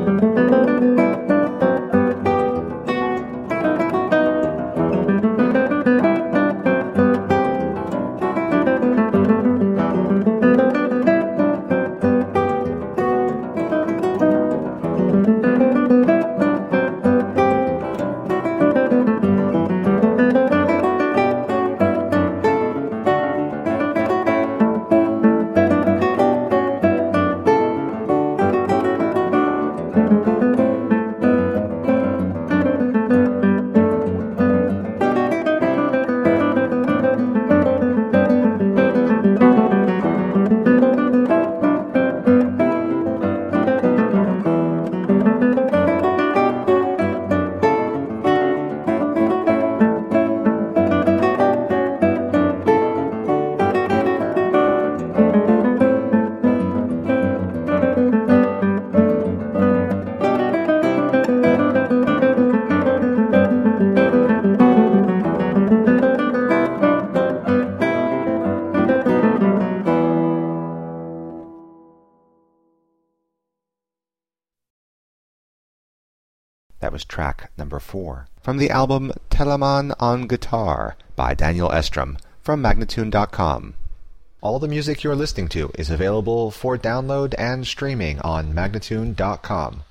That was track number 4 from the album Telemann on Guitar by Daniel Estrom from Magnatune.com. All the music you're listening to is available for download and streaming on Magnatune.com.